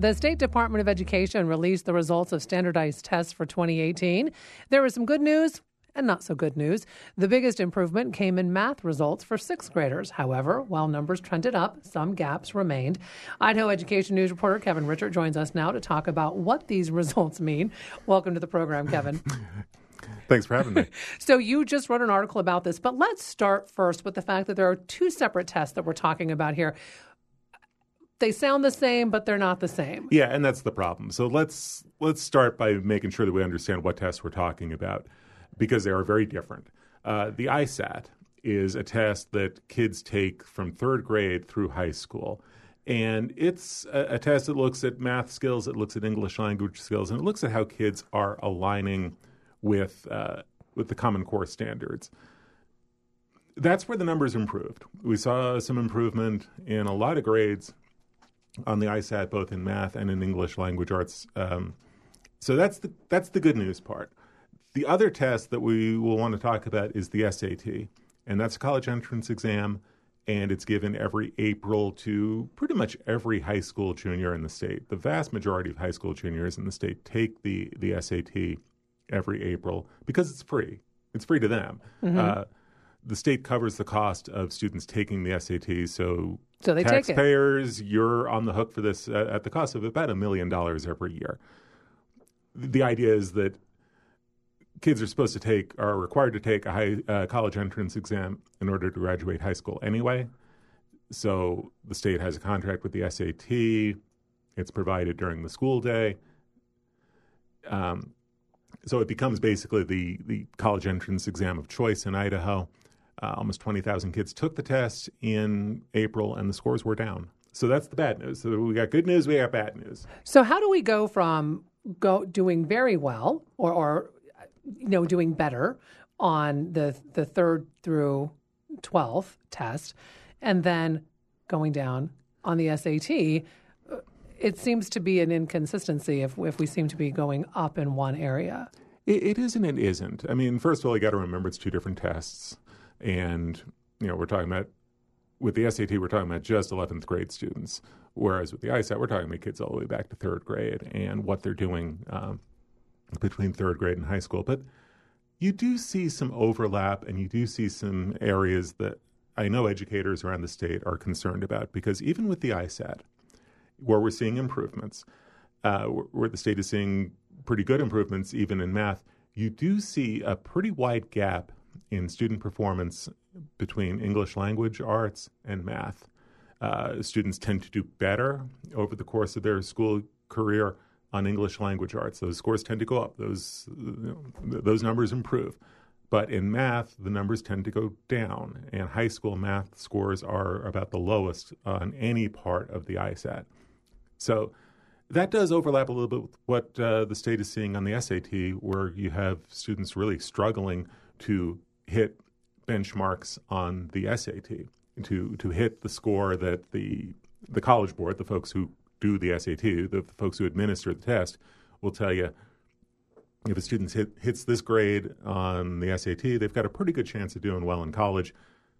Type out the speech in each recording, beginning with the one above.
The State Department of Education released the results of standardized tests for 2018. There was some good news and not so good news. The biggest improvement came in math results for sixth graders. However, while numbers trended up, some gaps remained. Idaho Education News reporter Kevin Richert joins us now to talk about what these results mean. Welcome to the program, Kevin. Thanks for having me. So you just wrote an article about this, but let's start first with the fact that there are two separate tests that we're talking about here. They sound the same, but they're not the same. Yeah, and that's the problem. So let's start by making sure that we understand what tests we're talking about, because they are very different. The ISAT is a test that kids take from third grade through high school. And it's a test that looks at math skills, it looks at English language skills, and it looks at how kids are aligning with the Common Core standards. That's where the numbers improved. We saw some improvement in a lot of grades on the ISAT, both in math and in English language arts. So that's the good news part. The other test that we will want to talk about is the SAT, and that's a college entrance exam, and it's given every April to pretty much every high school junior in the state. The vast majority of high school juniors in the state take the SAT every April because it's free. It's free to them. Mm-hmm. The state covers the cost of students taking the SAT, so they taxpayers, you're on the hook for this at the cost of about $1 million every year. The idea is that kids are required to take a college entrance exam in order to graduate high school anyway. So the state has a contract with the SAT. It's provided during the school day. So it becomes basically the college entrance exam of choice in Idaho. Almost 20,000 kids took the test in April, and the scores were down. So that's the bad news. So we got good news, we got bad news. So how do we go from doing very well or doing better on the 3rd through 12th test and then going down on the SAT? It seems to be an inconsistency if we seem to be going up in one area. It is and it isn't. I mean, first of all, you got to remember it's two different tests. And, we're talking about, with the SAT, we're talking about just 11th grade students. Whereas with the ISAT, we're talking about kids all the way back to third grade and what they're doing between third grade and high school. But you do see some overlap, and you do see some areas that I know educators around the state are concerned about, because even with the ISAT, where we're seeing improvements, where the state is seeing pretty good improvements even in math, you do see a pretty wide gap in student performance between English language arts and math. Students tend to do better over the course of their school career on English language arts. Those scores tend to go up. Those numbers improve. But in math, the numbers tend to go down, and high school math scores are about the lowest on any part of the ISAT. So that does overlap a little bit with what the state is seeing on the SAT, where you have students really struggling to hit benchmarks on the SAT, to hit the score that the College Board, the folks who do the SAT, the folks who administer the test, will tell you if a student hits this grade on the SAT, they've got a pretty good chance of doing well in college.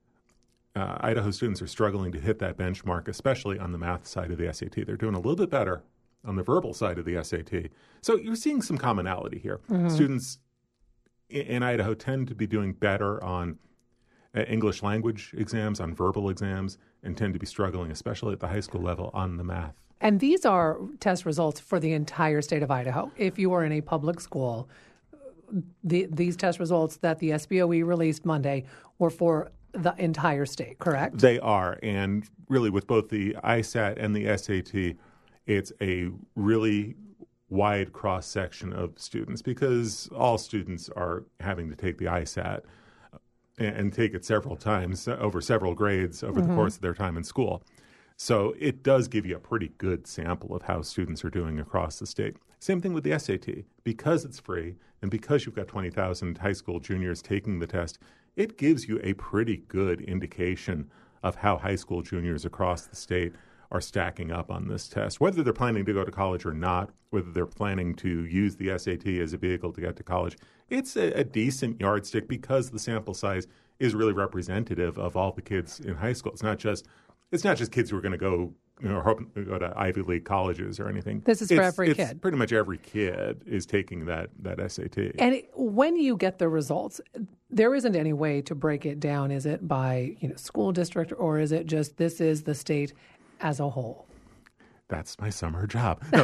Idaho students are struggling to hit that benchmark, especially on the math side of the SAT. They're doing a little bit better on the verbal side of the SAT. So you're seeing some commonality here. Mm-hmm. Students in Idaho tend to be doing better on English language exams, on verbal exams, and tend to be struggling, especially at the high school level, on the math. And these are test results for the entire state of Idaho. If you are in a public school, these test results that the SBOE released Monday were for the entire state, correct? They are. And really, with both the ISAT and the SAT, it's a really wide cross-section of students, because all students are having to take the ISAT and take it several times over several grades over the course of their time in school. So it does give you a pretty good sample of how students are doing across the state. Same thing with the SAT. Because it's free and because you've got 20,000 high school juniors taking the test, it gives you a pretty good indication of how high school juniors across the state are stacking up on this test, whether they're planning to go to college or not, whether they're planning to use the SAT as a vehicle to get to college. It's a decent yardstick because the sample size is really representative of all the kids in high school. It's not just kids who are going to go hoping to go to Ivy League colleges or anything. This is for every kid. Pretty much every kid is taking that SAT. And when you get the results, there isn't any way to break it down. Is it by school district, or is it just this is the state as a whole? That's my summer job. No,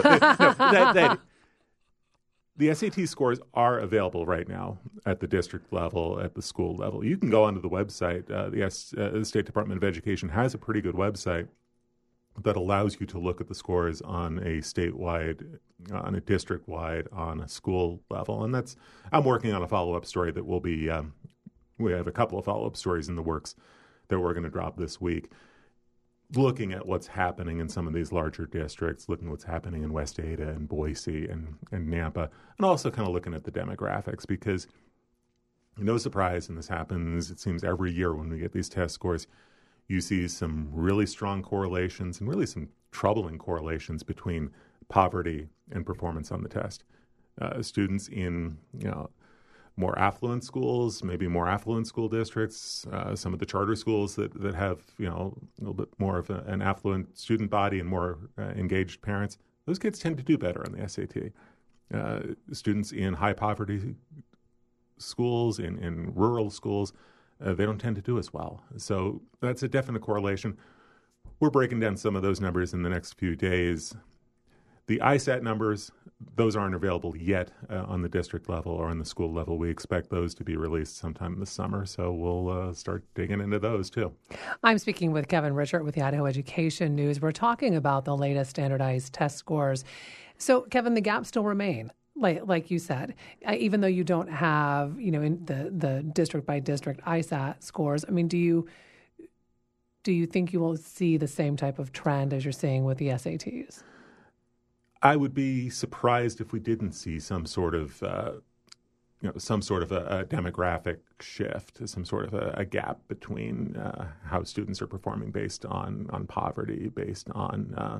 the SAT scores are available right now at the district level, at the school level. You can go onto the website. The State Department of Education has a pretty good website that allows you to look at the scores on a statewide, on a district-wide, on a school level. And I'm working on a follow-up story that will be, we have a couple of follow-up stories in the works that we're going to drop this week, looking at what's happening in some of these larger districts, looking at what's happening in West Ada and Boise and Nampa, and also kind of looking at the demographics, because no surprise, and this happens, it seems, every year when we get these test scores, you see some really strong correlations and really some troubling correlations between poverty and performance on the test. Students in more affluent schools, maybe more affluent school districts, some of the charter schools that have a little bit more of an affluent student body and more engaged parents, those kids tend to do better on the SAT. Students in high poverty schools, in rural schools, they don't tend to do as well. So that's a definite correlation. We're breaking down some of those numbers in the next few days. The ISAT numbers, those aren't available yet on the district level or on the school level. We expect those to be released sometime this summer, so we'll start digging into those too. I'm speaking with Kevin Richert with the Idaho Education News. We're talking about the latest standardized test scores. So, Kevin, the gaps still remain. Like you said, even though you don't have, in the district by district ISAT scores, I mean, do you think you will see the same type of trend as you're seeing with the SATs? I would be surprised if we didn't see some sort of, a demographic shift, some sort of a gap between how students are performing based on poverty, based on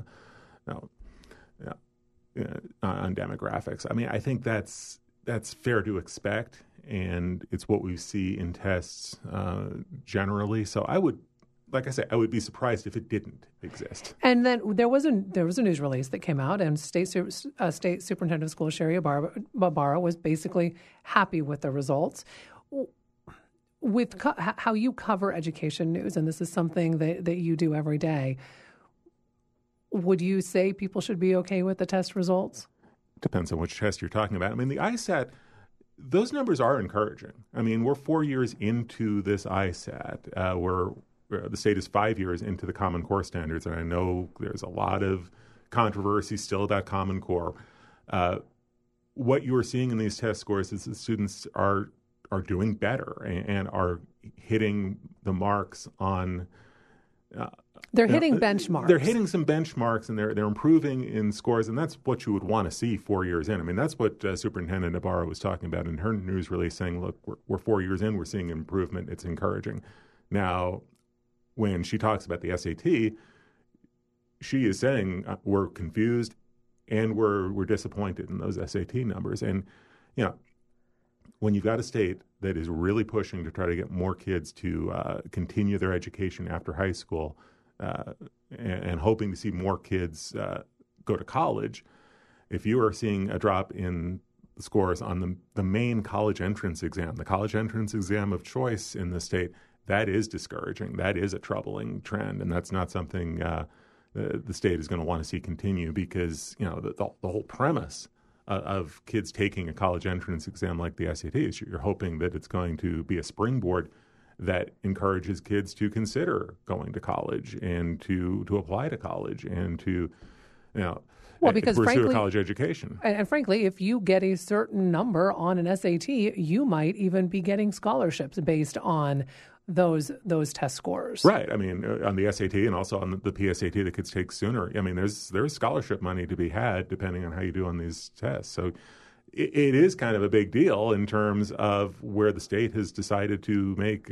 on demographics. I mean, I think that's fair to expect, and it's what we see in tests generally. So I would be surprised if it didn't exist. And then there was a news release that came out, and State Superintendent of Schools Sherry Ybarra was basically happy with the results. With how you cover education news, and this is something that you do every day, would you say people should be okay with the test results? Depends on which test you're talking about. I mean, the ISAT, those numbers are encouraging. I mean, we're 4 years into this ISAT. The state is 5 years into the Common Core standards, and I know there's a lot of controversy still about Common Core. What you are seeing in these test scores is that students are doing better and are hitting the marks on. They're hitting benchmarks. They're hitting some benchmarks, and they're improving in scores, and that's what you would want to see 4 years in. I mean, that's what Superintendent Ybarra was talking about in her news release, saying, look, we're 4 years in, we're seeing improvement, it's encouraging. Now, when she talks about the SAT, she is saying we're confused and we're disappointed in those SAT numbers. And, when you've got a state that is really pushing to try to get more kids to continue their education after high school and hoping to see more kids go to college, if you are seeing a drop in the scores on the main college entrance exam, the college entrance exam of choice in the state, that is discouraging. That is a troubling trend, and that's not something the state is going to want to see continue, because the whole premise of kids taking a college entrance exam like the SAT is you're hoping that it's going to be a springboard that encourages kids to consider going to college and to apply to college and to because pursue a college education. And frankly, if you get a certain number on an SAT, you might even be getting scholarships based on those test scores. Right. I mean, on the SAT and also on the PSAT that kids take sooner. I mean, there's scholarship money to be had depending on how you do on these tests. So it is kind of a big deal in terms of where the state has decided to make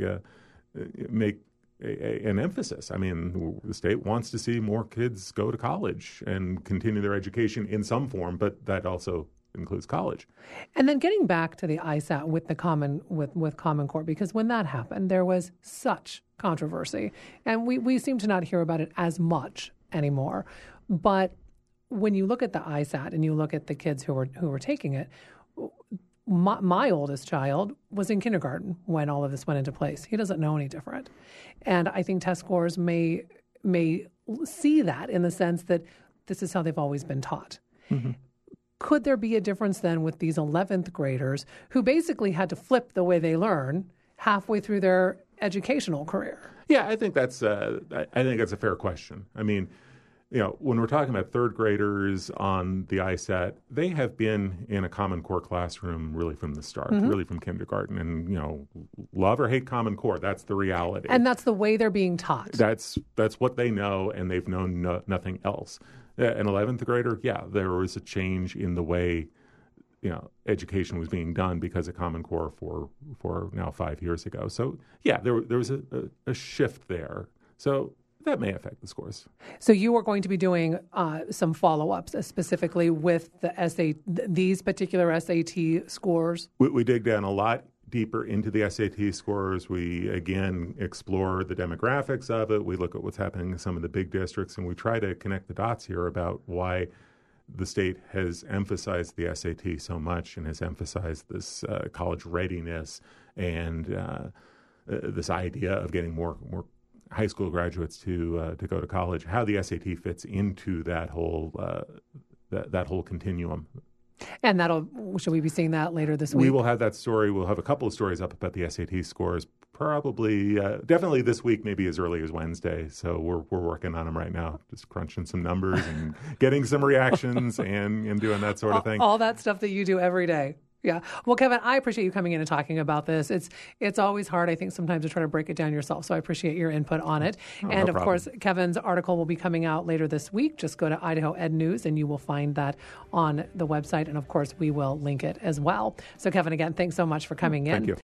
an emphasis. I mean, the state wants to see more kids go to college and continue their education in some form, but that also includes college. And then getting back to the ISAT with the Common Core, because when that happened, there was such controversy, and we seem to not hear about it as much anymore. But when you look at the ISAT and you look at the kids who were taking it, my oldest child was in kindergarten when all of this went into place. He doesn't know any different. And I think test scores may see that in the sense that this is how they've always been taught. Mm-hmm. Could there be a difference then with these 11th graders who basically had to flip the way they learn halfway through their educational career? Yeah, I think that's a fair question. I mean, when we're talking about third graders on the ISAT, they have been in a Common Core classroom really from the start, really from kindergarten. And, love or hate Common Core, that's the reality. And that's the way they're being taught. That's what they know, and they've known nothing else. An 11th grader, there was a change in the way, education was being done because of Common Core for now 5 years ago. So, there was a shift there. So that may affect the scores. So you are going to be doing some follow-ups specifically with these particular SAT scores? We dig down a lot deeper into the SAT scores. We, again, explore the demographics of it. We look at what's happening in some of the big districts, and we try to connect the dots here about why the state has emphasized the SAT so much and has emphasized this college readiness and this idea of getting more high school graduates to go to college, how the SAT fits into that whole continuum. And should we be seeing that later this week? We will have that story. We'll have a couple of stories up about the SAT scores, probably, definitely this week, maybe as early as Wednesday. So we're working on them right now, just crunching some numbers and getting some reactions and doing that sort of thing. All that stuff that you do every day. Yeah. Well, Kevin, I appreciate you coming in and talking about this. It's always hard, I think, sometimes to try to break it down yourself. So I appreciate your input on it. And of course, Kevin's article will be coming out later this week. Just go to Idaho Ed News and you will find that on the website. And of course, we will link it as well. So Kevin, again, thanks so much for coming in. Thank you.